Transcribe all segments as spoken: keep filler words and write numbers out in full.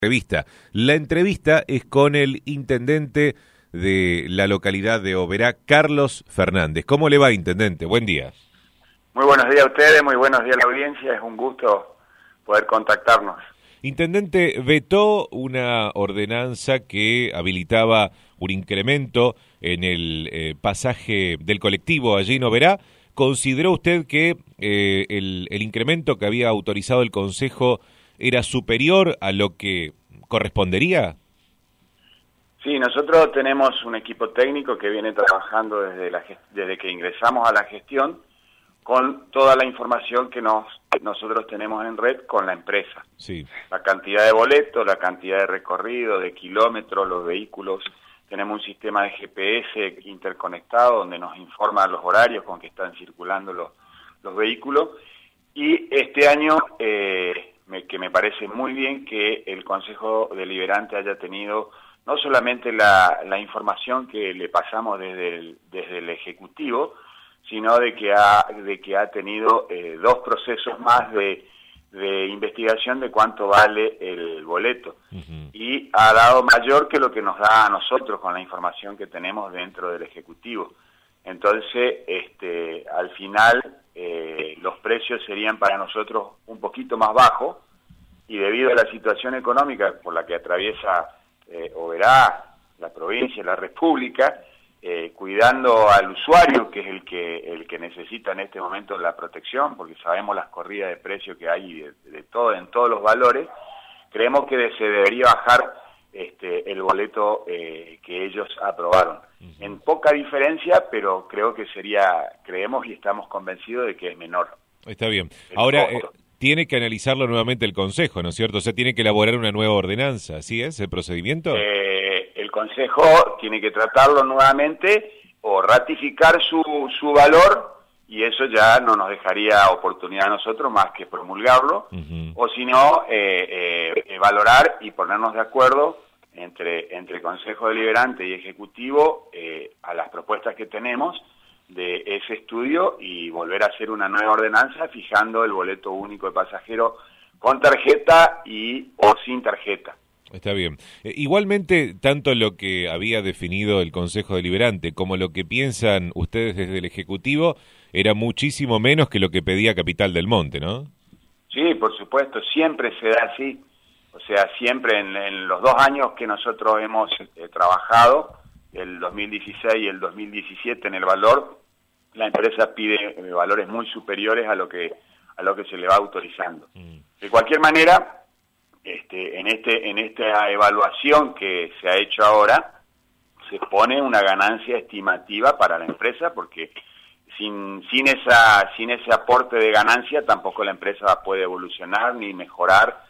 Entrevista. La entrevista es con el intendente de la localidad de Oberá, Carlos Fernández. ¿Cómo le va, intendente? Buen día. Muy buenos días a ustedes, muy buenos días a la audiencia, es un gusto poder contactarnos. Intendente, vetó una ordenanza que habilitaba un incremento en el eh, pasaje del colectivo allí en Oberá. ¿Consideró usted que eh, el, el incremento que había autorizado el Consejo era superior a lo que correspondería? Sí, nosotros tenemos un equipo técnico que viene trabajando desde, la, desde que ingresamos a la gestión con toda la información que nos nosotros tenemos en red con la empresa. Sí. La cantidad de boletos, la cantidad de recorrido, de kilómetros, los vehículos. Tenemos un sistema de G P S interconectado donde nos informa los horarios con que están circulando los, los vehículos. Y este año... Eh, Me, que me parece muy bien que el Consejo Deliberante haya tenido no solamente la, la información que le pasamos desde el, desde el Ejecutivo, sino de que ha, de que ha tenido eh, dos procesos más de, de investigación de cuánto vale el boleto. Uh-huh. Y ha dado mayor que lo que nos da a nosotros con la información que tenemos dentro del Ejecutivo. Entonces, este, al final, eh, los precios serían para nosotros un poquito más bajos, y debido a la situación económica por la que atraviesa eh, Oberá, la provincia, la república, eh, cuidando al usuario, que es el que el que necesita en este momento la protección, porque sabemos las corridas de precio que hay de, de todo, en todos los valores, creemos que se debería bajar este, el boleto eh, que ellos aprobaron. Uh-huh. En poca diferencia, pero creo que sería, creemos y estamos convencidos de que es menor. Está bien. Ahora, eh, tiene que analizarlo nuevamente el Consejo, ¿no es cierto? O sea, tiene que elaborar una nueva ordenanza, ¿así es el procedimiento? Eh, el Consejo tiene que tratarlo nuevamente o ratificar su, su valor, y eso ya no nos dejaría oportunidad a nosotros más que promulgarlo, uh-huh. o si no, eh, eh, valorar y ponernos de acuerdo entre, entre Consejo Deliberante y Ejecutivo eh, a las propuestas que tenemos de ese estudio y volver a hacer una nueva ordenanza fijando el boleto único de pasajero con tarjeta y o sin tarjeta. Está bien. Eh, igualmente, tanto lo que había definido el Consejo Deliberante como lo que piensan ustedes desde el Ejecutivo era muchísimo menos que lo que pedía Capital del Monte, ¿no? Sí, por supuesto, siempre se da así. O sea, siempre en, en los dos años que nosotros hemos eh, trabajado, el dos mil dieciséis y el dos mil diecisiete en el valor, la empresa pide eh, valores muy superiores a lo que a lo que se le va autorizando. Mm. De cualquier manera, este, en este en esta evaluación que se ha hecho ahora, se pone una ganancia estimativa para la empresa, porque sin sin esa sin ese aporte de ganancia tampoco la empresa puede evolucionar ni mejorar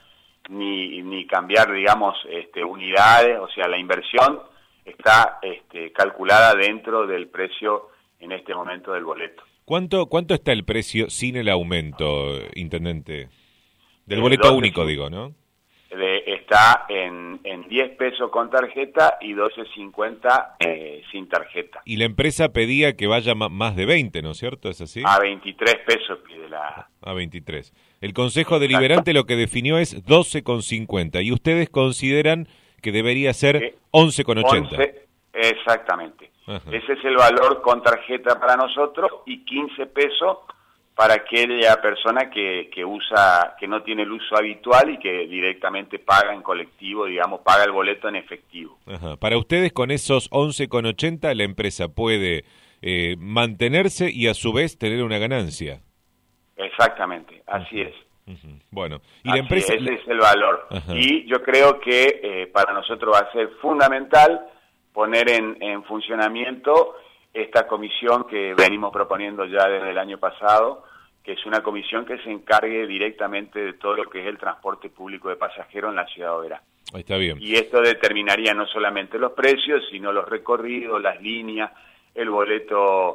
ni ni cambiar, digamos, este, unidades. O sea, la inversión está este, calculada dentro del precio en este momento del boleto. ¿Cuánto cuánto está el precio sin el aumento, intendente? Del eh, boleto único, digo, ¿no? De, está en, en diez pesos con tarjeta y doce cincuenta eh, sin tarjeta. Y la empresa pedía que vaya más de veinte, ¿no es cierto? ¿Es así? A veintitrés pesos pide la... A veintitrés. El Consejo Deliberante lo que definió es doce con cincuenta y ustedes consideran que debería ser sí. once con ochenta. Exactamente. Ajá. Ese es el valor con tarjeta para nosotros y quince pesos para aquella persona que, que usa, que no tiene el uso habitual y que directamente paga en colectivo, digamos, paga el boleto en efectivo. Ajá. Para ustedes, con esos once con ochenta, la empresa puede eh, mantenerse y a su vez tener una ganancia. Exactamente, así Ajá. es. Uh-huh. Bueno, y así la empresa... es, ese es el valor. Ajá. Y yo creo que eh, para nosotros va a ser fundamental poner en, en funcionamiento esta comisión que venimos proponiendo ya desde el año pasado, que es una comisión que se encargue directamente de todo lo que es el transporte público de pasajeros en la ciudad de Oberá. Está bien. Y esto determinaría no solamente los precios, sino los recorridos, las líneas, el boleto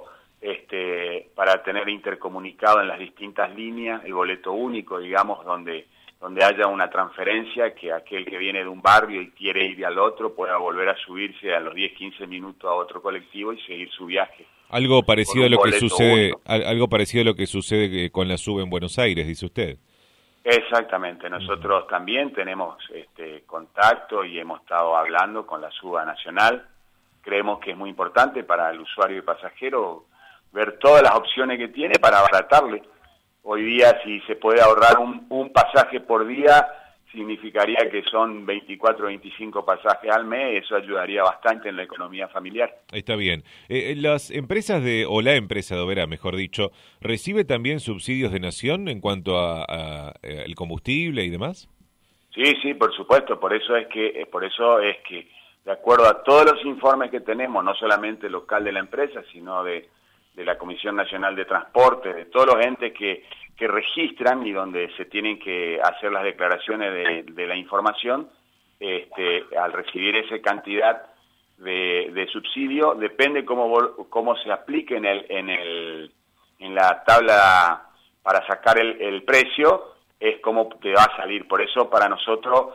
este, para tener intercomunicado en las distintas líneas, el boleto único, digamos, donde... donde haya una transferencia, que aquel que viene de un barrio y quiere ir al otro pueda volver a subirse a los diez, quince minutos a otro colectivo y seguir su viaje. Algo parecido a lo que sucede, único. algo parecido a lo que sucede con la SUBE en Buenos Aires, dice usted. Exactamente, nosotros uh-huh. también tenemos este contacto y hemos estado hablando con la SUBA Nacional. Creemos que es muy importante para el usuario y pasajero ver todas las opciones que tiene para abaratarle. Hoy día, si se puede ahorrar un, un pasaje por día, significaría que son veinticuatro, veinticinco pasajes al mes, eso ayudaría bastante en la economía familiar. Está bien. Eh, las empresas de, o la empresa de Oberá, mejor dicho, ¿recibe también subsidios de Nación en cuanto a, a, a el combustible y demás? Sí, sí, por supuesto, por eso es que, por eso es que, de acuerdo a todos los informes que tenemos, no solamente local de la empresa, sino de, de la Comisión Nacional de Transporte, de todos los entes que que registran y donde se tienen que hacer las declaraciones de, de la información, este, al recibir esa cantidad de, de subsidio, depende cómo, cómo se aplique en, el, en, el, en la tabla para sacar el, el precio, es como te va a salir. Por eso para nosotros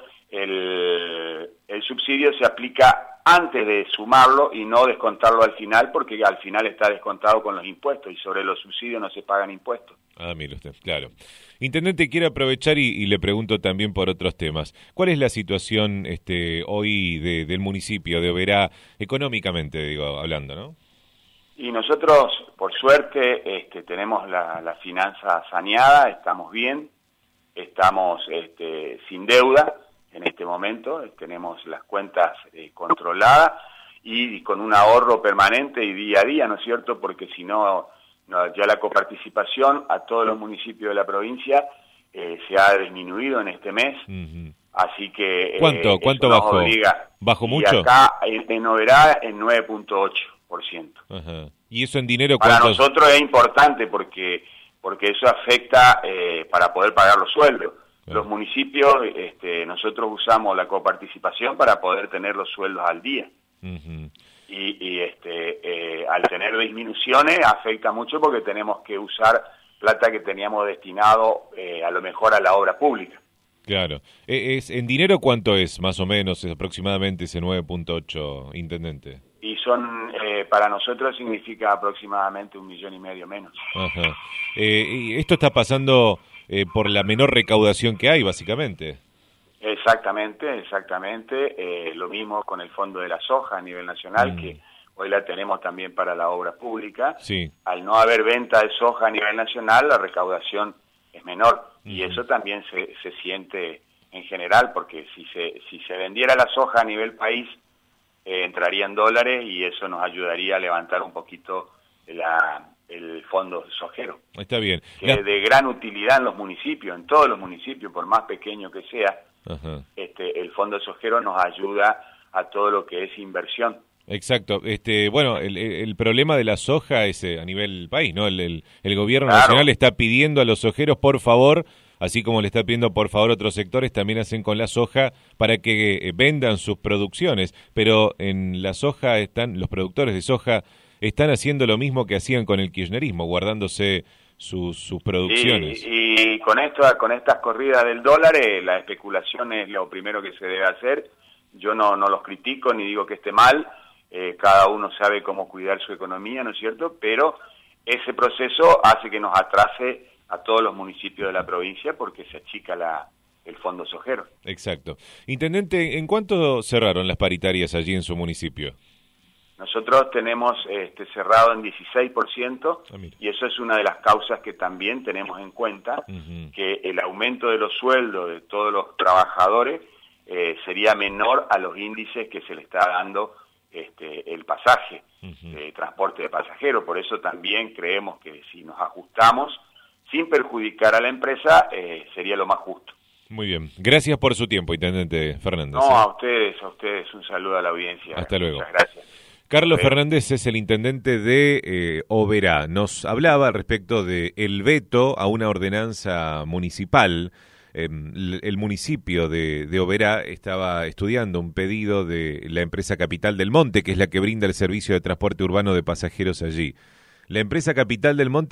el, el subsidio se aplica antes de sumarlo y no descontarlo al final, porque al final está descontado con los impuestos y sobre los subsidios no se pagan impuestos. Ah, mire usted, claro. Intendente, quiero aprovechar y, y le pregunto también por otros temas. ¿Cuál es la situación este, hoy de, del municipio de Oberá, económicamente, digo, hablando, no? Y nosotros, por suerte, este, tenemos la, la finanza saneada, estamos bien, estamos este, sin deuda en este momento, tenemos las cuentas eh, controladas y, y con un ahorro permanente y día a día, ¿no es cierto? Porque si no... No, ya la coparticipación a todos los municipios de la provincia eh, se ha disminuido en este mes, uh-huh. así que... ¿Cuánto, eh, cuánto bajó? Obliga. ¿Bajó y mucho? Acá en, en Oberá en nueve punto ocho por ciento. Uh-huh. ¿Y eso en dinero Para cuántos? nosotros es importante porque, porque eso afecta eh, para poder pagar los sueldos. Uh-huh. Los municipios, este, nosotros usamos la coparticipación para poder tener los sueldos al día. Uh-huh. Y, y este eh, al tener disminuciones afecta mucho porque tenemos que usar plata que teníamos destinado eh, a lo mejor a la obra pública. Claro. Es, ¿En dinero cuánto es más o menos aproximadamente ese nueve punto ocho, intendente? Y son, eh, para nosotros significa aproximadamente un millón y medio menos. Ajá. Eh, y esto está pasando eh, por la menor recaudación que hay, básicamente. Exactamente, exactamente. Eh, lo mismo con el Fondo de la Soja a nivel nacional, mm. que hoy la tenemos también para la obra pública. Sí. Al no haber venta de soja a nivel nacional, la recaudación es menor. Mm. Y eso también se, se siente en general, porque si se, si se vendiera la soja a nivel país, eh, entraría en dólares y eso nos ayudaría a levantar un poquito la, el fondo sojero. Está bien. Que la... es de gran utilidad en los municipios, en todos los municipios, por más pequeño que sea. Ajá. Este, el fondo sojero nos ayuda a todo lo que es inversión. Exacto. Este, bueno, el, el problema de la soja es eh, a nivel país, ¿no? El, el, el gobierno claro. nacional está pidiendo a los sojeros, por favor, así como le está pidiendo por favor otros sectores, también hacen con la soja para que eh, vendan sus producciones. Pero en la soja están, los productores de soja están haciendo lo mismo que hacían con el kirchnerismo, guardándose sus, sus producciones. Y, y con esto, con estas corridas del dólar, eh, la especulación es lo primero que se debe hacer. Yo no, no los critico ni digo que esté mal, eh, cada uno sabe cómo cuidar su economía, ¿no es cierto? Pero ese proceso hace que nos atrase a todos los municipios de la provincia porque se achica la, el fondo sojero. Exacto. Intendente, ¿en cuánto cerraron las paritarias allí en su municipio? Nosotros tenemos este, cerrado en dieciséis por ciento ah, y eso es una de las causas que también tenemos en cuenta, uh-huh. que el aumento de los sueldos de todos los trabajadores eh, sería menor a los índices que se le está dando este, el pasaje, uh-huh. eh, transporte de pasajeros. Por eso también creemos que si nos ajustamos, sin perjudicar a la empresa, eh, sería lo más justo. Muy bien. Gracias por su tiempo, Intendente Fernández. No, ¿eh? a ustedes, a ustedes. Un saludo a la audiencia. Hasta luego. Muchas gracias. Carlos Pero... Fernández es el intendente de eh, Oberá. Nos hablaba al respecto de el veto a una ordenanza municipal. Eh, el municipio de, de Oberá estaba estudiando un pedido de la empresa Capital del Monte, que es la que brinda el servicio de transporte urbano de pasajeros allí. La empresa Capital del Monte